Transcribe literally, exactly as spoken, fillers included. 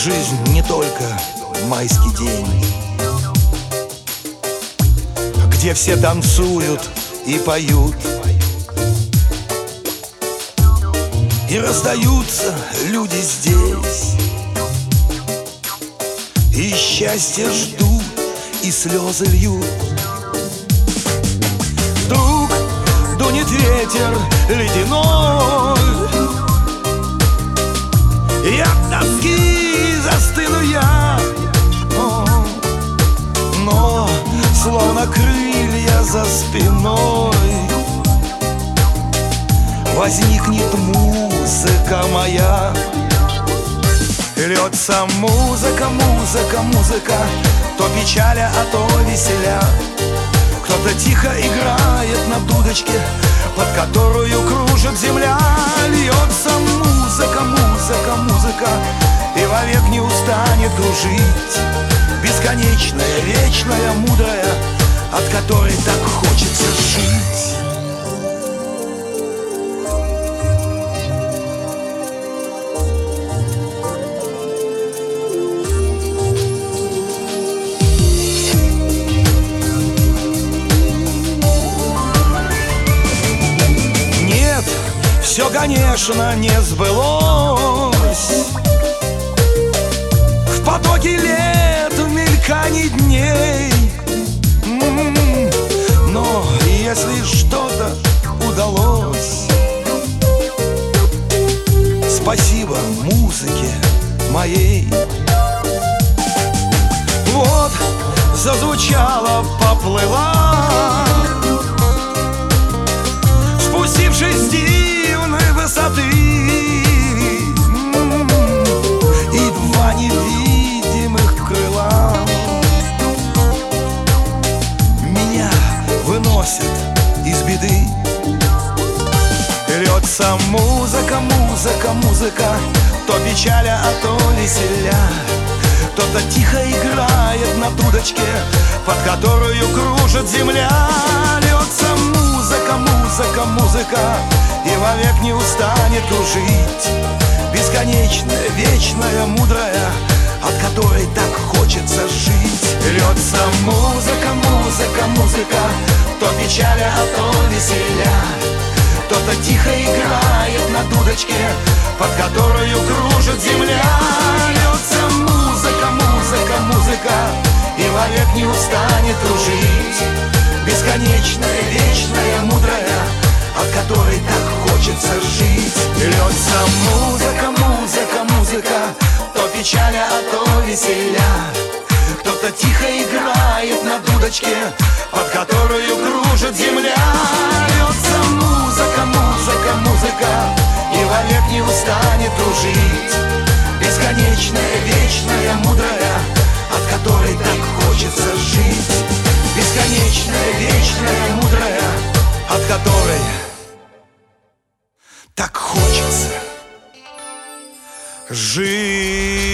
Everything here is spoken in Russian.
жизнь не только майский день, где все танцуют и поют, и раздаются люди здесь, и счастье ждут, и слезы льют. Вдруг дунет ветер ледяной, и от тоски застыну я, но, но словно крылья за спиной возникнет музыка моя. И льется музыка, музыка, музыка, то печаля, а то веселя. Кто-то тихо играет на дудочке, под которую кружит земля. Льется музыка, музыка, музыка, и вовек не устанет кружить. Бесконечная, вечная, мудрая, от которой так хочется жить. Все, конечно, не сбылось в потоке лет, в мелькании дней. Но если что-то удалось, спасибо музыке моей. Вот зазвучала, поплыла, спустившись с дивной высоты, и два невидимых крыла меня выносят из беды. Льется музыка, музыка, музыка, то печаля, а то веселя. Кто-то тихо играет на дудочке, под которую кружит земля. Льется музыка, музыка, музыка, и вовек не устанет кружить. Бесконечная, вечная, мудрая, от которой так хочется жить. Льется музыка, музыка, музыка, то печаля, а то веселя. Кто-то тихо играет на дудочке, под которую кружит земля. Льется музыка, музыка, музыка, и вовек не устанет кружить. Бесконечная, вечная, мудрая, от которой так хочется жить. Льется музыка, музыка, музыка, то печаля, а то веселя. Кто-то тихо играет на дудочке, под которую кружит земля. Льется музыка, музыка, музыка, и вовек не устанет кружить. Бесконечная, вечная, мудрая, от которой так хочется жить. Бесконечная, вечная, мудрая, от которой так хочется жить.